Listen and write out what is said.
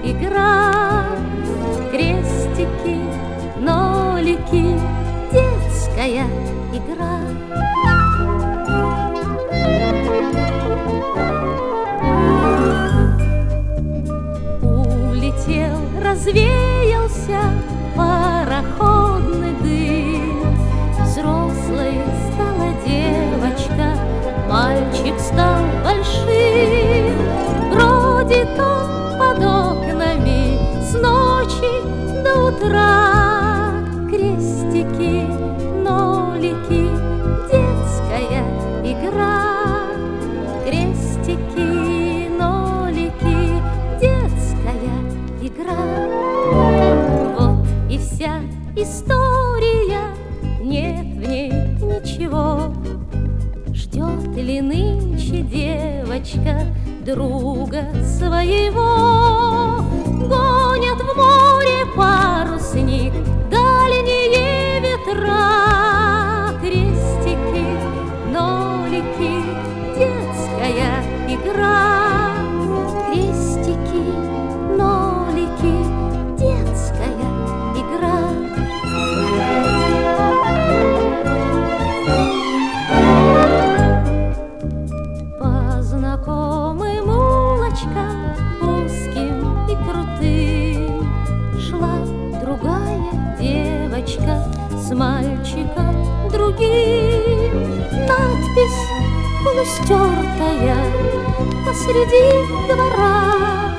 игра. Крестики, нолики, детская игра. Улетел, развеялся пароходный дым. Взрослой стала девочка, мальчик стал большим. Бродит он под окнами с ночи до утра. Крестики, нолики, детская игра. Крестики, нолики, детская игра. Вот и вся история, нет в ней ничего. Ждет ли нынче девочка друга своего? Гонят в море парусник дальние ветра. Крестики, нолики, детская игра. Крестики, нолики, детская игра. По знакомым улочкам узким и крутым шла другая девочка с мальчиком другим. Надпись полустертая посреди двора: